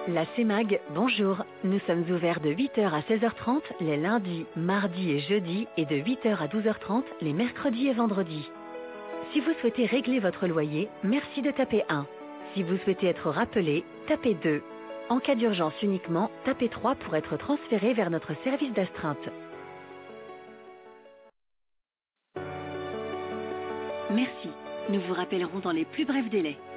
La CEMAG, bonjour. Nous sommes ouverts de 8 heures à 16h30 les lundis, mardis et jeudis et de 8 heures à 12h30 les mercredis et vendredis. Si vous souhaitez régler votre loyer, merci de taper 1. Si vous souhaitez être rappelé, tapez 2. En cas d'urgence uniquement, tapez 3 pour être transféré vers notre service d'astreinte. Merci. Nous vous rappellerons dans les plus brefs délais.